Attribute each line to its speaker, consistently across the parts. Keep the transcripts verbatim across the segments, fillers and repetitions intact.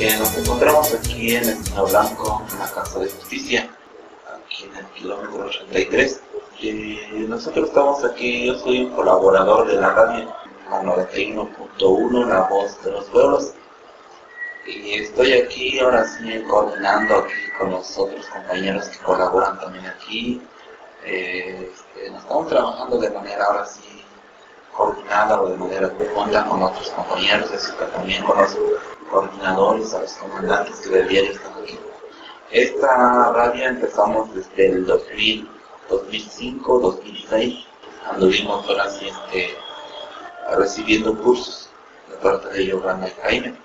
Speaker 1: Eh, nos encontramos aquí en Estado Blanco, en la Casa de Justicia, aquí en el kilómetro ochenta y tres. Eh, nosotros estamos aquí, yo soy un colaborador de la radio, la noventa y uno punto uno, La Voz de los Pueblos. Y estoy aquí ahora sí coordinando aquí con los otros compañeros que colaboran también aquí. Eh, este, nos estamos trabajando de manera ahora sí coordinada o de manera conjunta con otros compañeros, es decir, también con los coordinadores, a los comandantes que del diario están aquí. Esta radio empezamos desde el dos mil, dos mil cinco, dos mil seis, anduvimos ahora sí este, recibiendo cursos de parte de Yolanda y Jaime.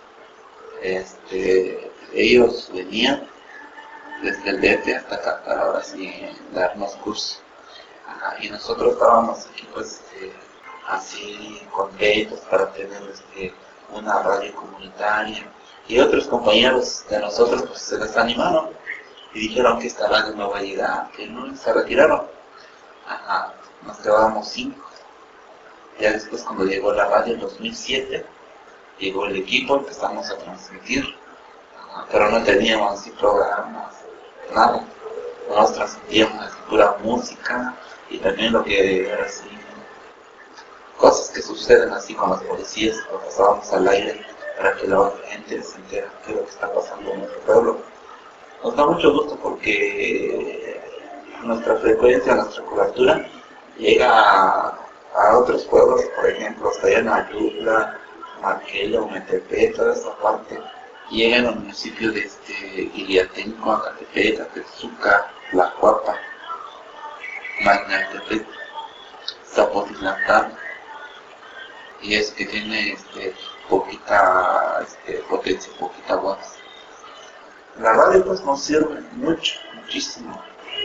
Speaker 1: Este, ellos venían desde el D F hasta acá para ahora sí darnos cursos. Ajá, y nosotros estábamos aquí pues eh, así contentos para tener este, una radio comunitaria. Y otros compañeros de nosotros pues se desanimaron y dijeron que esta radio no va a llegar, que no, se retiraron. Ajá, nos quedábamos cinco. Ya después cuando llegó la radio en dos mil siete, llegó el equipo, empezamos a transmitir, uh, pero no teníamos así programas, nada. Nos transmitíamos así pura música y también lo que era así, cosas que suceden así con los policías, lo pasábamos al aire para que la otra gente se entere qué es lo que está pasando en nuestro pueblo. Nos da mucho gusto porque nuestra frecuencia, nuestra cobertura llega a, a otros pueblos, por ejemplo, hasta allá en Ayutla, Marquela, Umetepec, toda esa parte. Llegan al municipio de este, Iliatenco, Acatepec, Atezuca, Tlacuapa, Magnatepec, Zapotitlán, y es que tiene este, poquita este, potencia, poquita voz. La radio pues nos sirve mucho, muchísimo,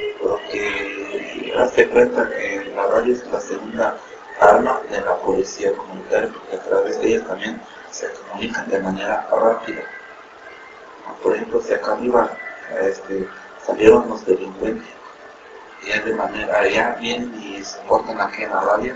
Speaker 1: porque hace cuenta que la radio es la segunda arma de la policía comunitaria, porque a través de ella también se comunican de manera rápida. Por ejemplo, si acá arriba este, salieron los delincuentes, y de manera, allá vienen y se portan aquí en la radio,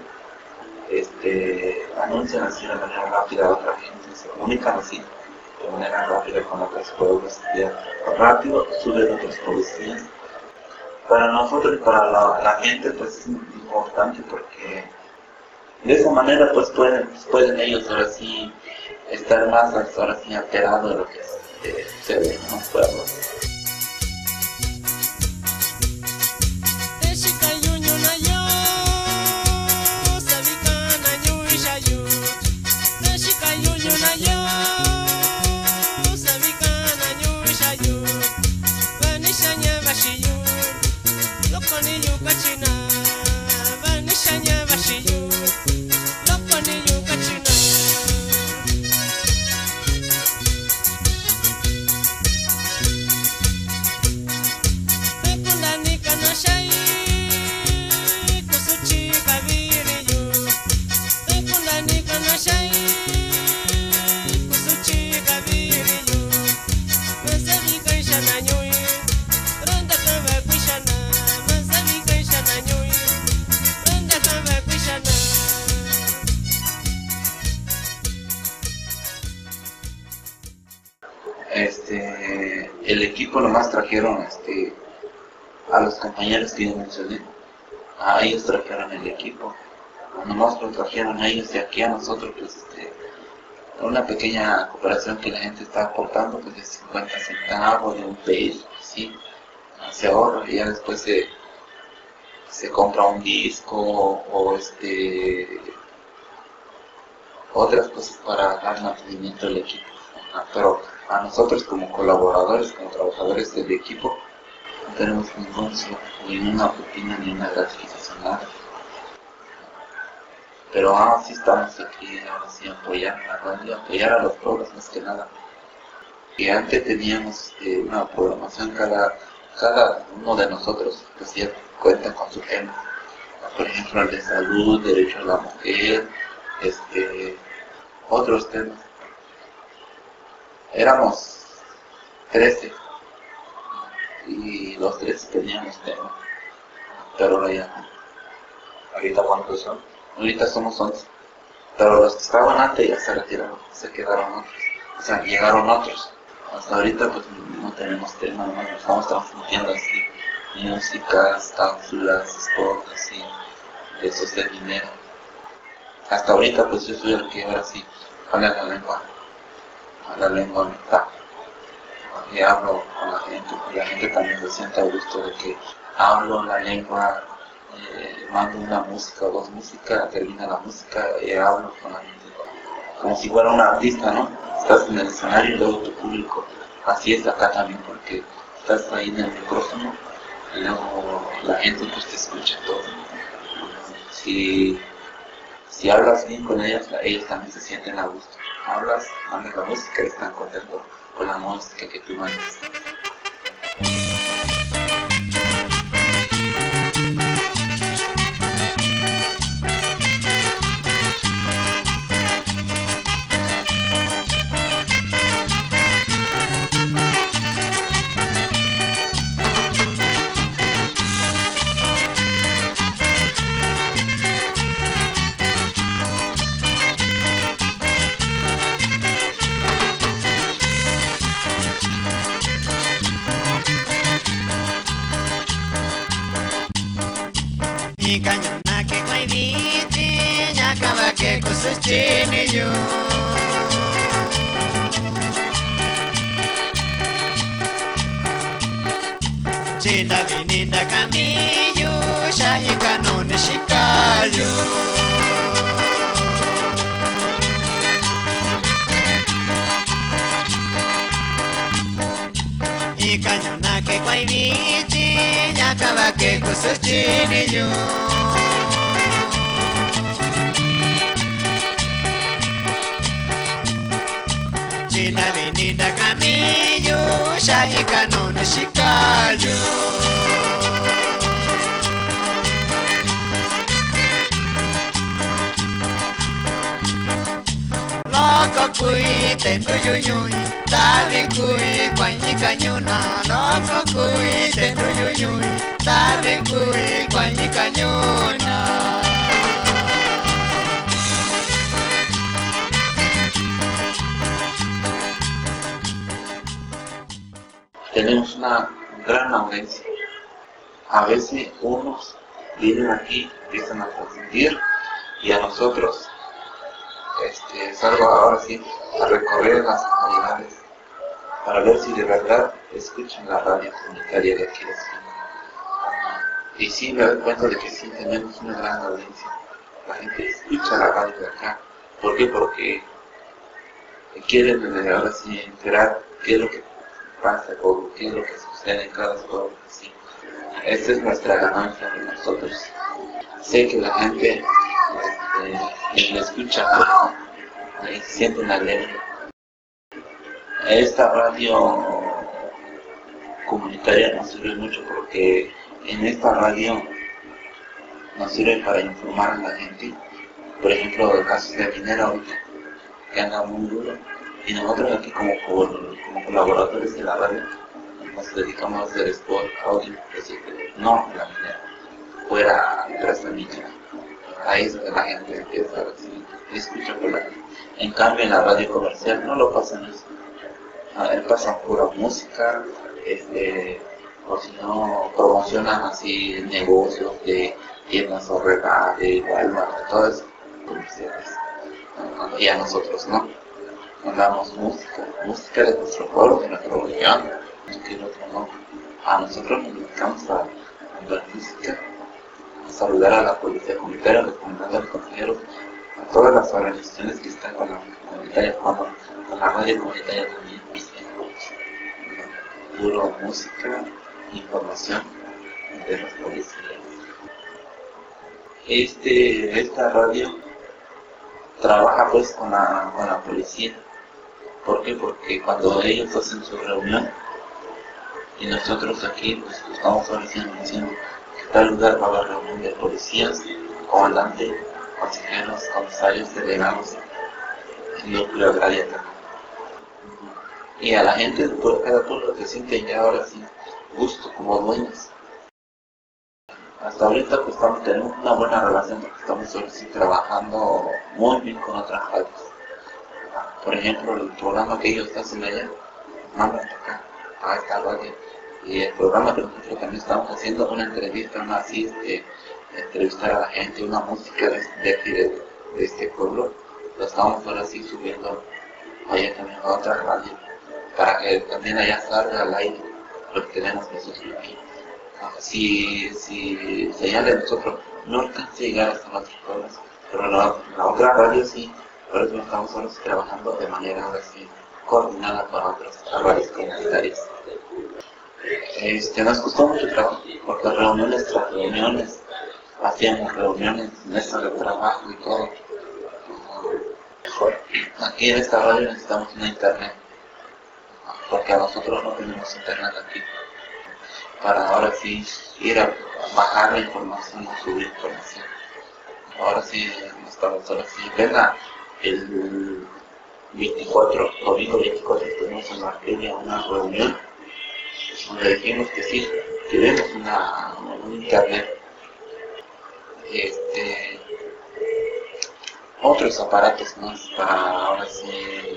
Speaker 1: este, anuncian así de manera rápida a otra gente, se comunican así de manera rápida con otros pueblos, ya rápido suben otros policías. Para nosotros y para la, la gente pues es importante porque de esa manera pues pueden, pues, pueden ellos ahora sí estar más ahora sí alterados de lo que eh, sucede en los pueblos. Este, el equipo nomás trajeron este, a los compañeros que yo mencioné, a ellos trajeron el equipo, nomás lo trajeron a ellos y aquí a nosotros pues este, una pequeña cooperación que la gente está aportando pues de cincuenta centavos, de un peso, ¿sí? Se ahorra y ya después se, se compra un disco o este, otras cosas para dar mantenimiento al equipo, ¿no? Pero a nosotros como colaboradores, como trabajadores del equipo, no tenemos ningún, ninguna propina ni una gratificación, nada. Pero ahora sí estamos aquí, ahora sí apoyar a la radio, apoyar a los pueblos más que nada. Y antes teníamos eh, una programación, cada, cada uno de nosotros pues ya cuenta con su tema. Por ejemplo, el de salud, derecho a la mujer, este, otros temas. Éramos trece y los trece teníamos tema, pero ahora ya no.
Speaker 2: ¿Ahorita cuántos son?
Speaker 1: Ahorita somos once, pero los que estaban antes ya se retiraron, se quedaron otros. o sea, llegaron otros. Hasta ahorita pues no tenemos tema, nomás nos estamos transmitiendo así músicas, cápsulas, spots, así, de esos de dinero. Hasta ahorita pues yo soy el que ahora sí habla la lengua, la lengua mental. Y hablo con la gente, y la gente también se siente a gusto de que hablo la lengua, eh, mando una música o dos músicas, termina la música y hablo con la gente. Como si fuera un artista, ¿no? Estás en el escenario y luego tu público. Así es acá también, porque estás ahí en el micrófono y luego la gente pues te escucha todo. Si, si hablas bien con ellos, ellos también se sienten a gusto. Hablas, mandas la música y están contentos con la música que tú mandas.
Speaker 3: Cañona que cuaiditi, ya acaba que cosas tiene yo. China vinida camillo, shahi canone shikayo. Y cañona que cuaiditi, ya acaba que cosas tiene yo. China avenida Camillo, shahi canone shikayo. Loco kui tendo yuyuy, tabi kui kwanyi cañona. Loco kui tendo yuyuy, tabi kui kwanyi cañona.
Speaker 1: Tenemos una gran audiencia. A veces unos vienen aquí, empiezan a transmitir y a nosotros este, salgo ahora sí a recorrer las comunidades para ver si de verdad escuchan la radio comunitaria de aquí de Esquina. Y sí me doy cuenta de que sí tenemos una gran audiencia. La gente escucha la radio de acá. ¿Por qué? Porque quieren ahora sí enterar qué es lo que pasa o qué es lo que sucede en cada pueblo. Sí. Esta es nuestra ganancia de nosotros. Sé que la gente este, me escucha y se sienten alegre. Esta radio comunitaria nos sirve mucho porque en esta radio nos sirve para informar a la gente. Por ejemplo, el caso de minera ahorita, que anda muy duro. Y nosotros aquí como, como colaboradores de la radio nos dedicamos a hacer spot, audio, es decir, no la minera, fuera tras la mina. Ahí es donde la gente empieza a recibir, escucha por la gente. En cambio en la radio comercial no lo pasan eso. A ver, pasan pura música, este, o si no promocionan así negocios de tiendas o regalos, de Walmart, de todo eso, comerciales. Y a nosotros no. Mandamos música, música de nuestro pueblo, de nuestra región, que el otro no. A nosotros nos dedicamos a mandar música, a saludar a la policía comunitaria, a los comandantes consejeros, a todas las organizaciones que están con la comunitaria, con, con la radio comunitaria también. Puro música, información de los policías. Este, esta radio trabaja pues con la, con la policía. ¿Por qué? Porque cuando ellos hacen su reunión y nosotros aquí pues estamos ofreciendo diciendo que tal lugar va a haber reunión de policías, comandantes, consejeros, comisarios, delegados, el núcleo agrario también. Y a la gente de cada pueblo se siente ya ahora sí gusto como dueños. Hasta ahorita pues estamos teniendo una buena relación porque estamos ahora sí trabajando muy bien con otras radios. por ejemplo, el programa que ellos hacen allá, mandan acá, a esta radio. Y el programa que nosotros también estamos haciendo, una entrevista, una así, este, entrevistar a la gente, una música de, de aquí, de, de este pueblo, lo estamos ahora sí subiendo allá también a otra radio, para que también allá salga al aire lo que tenemos nosotros aquí. Si, si señal de nosotros no alcanza a llegar hasta nuestros pueblos, pero la, la otra radio sí, por eso estamos ahora sí trabajando de manera ahora sí coordinada con otras radios comunitarias. Este, nos costó mucho trabajo, porque reuniones tras reuniones, hacíamos reuniones, mesas de trabajo y todo. Mejor, aquí en esta radio necesitamos una internet, porque a nosotros no tenemos internet aquí, para ahora sí ir a bajar la información o subir información. Ahora sí, estamos ahora sí, venga el veinticuatro, domingo veinticuatro, tenemos en Marquelia una reunión, donde dijimos que sí, queremos una, un internet, este, otros aparatos más para ahora sí,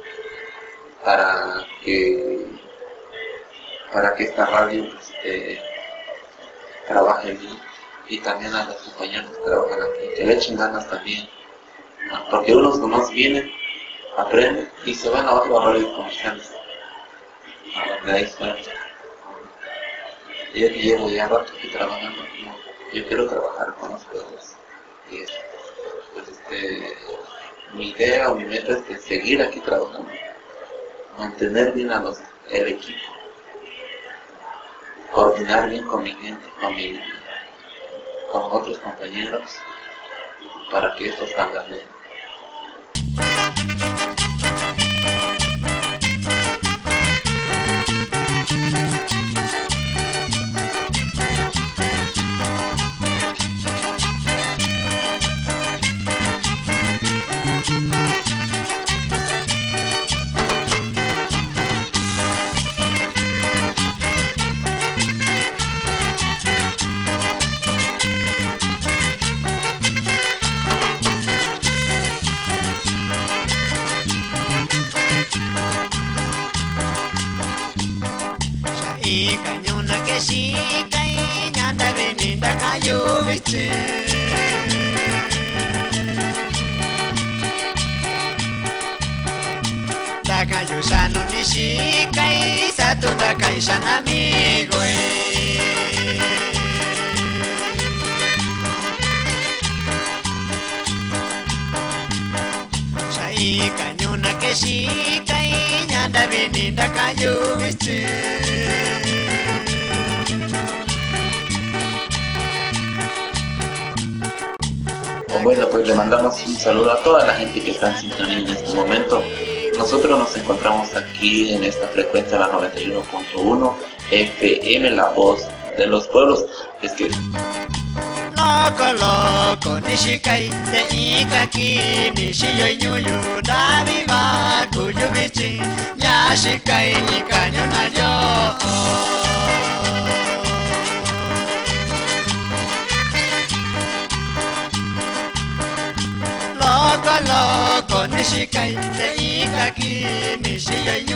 Speaker 1: para que, para que esta radio este, trabaje bien, y también a los compañeros que trabajan aquí, que le echen ganas también, ¿no? Porque unos nomás vienen, aprenden y se van a otros radios comerciales, a donde hay suerte. Yo que llevo ya rato aquí trabajando, ¿no? Yo quiero trabajar con los pueblos. Y pues este, mi idea o mi meta es que seguir aquí trabajando, mantener bien a los, el equipo, coordinar bien con mi gente, con, mi, con otros compañeros, para que esto salga bien. Bueno, pues le mandamos un saludo a toda la gente que está en sintonía en este momento. Nosotros nos encontramos aquí en esta frecuencia, la noventa y uno punto uno F M, la voz de los pueblos. Es que...
Speaker 3: Loco, loco, nishikai, te ikaki, nishiyo nyuyu, daviva, kuyubichi, yashikai, nikanyo nayo. Loco, loco, nishikai, te ikaki, nishiyo nyuyu.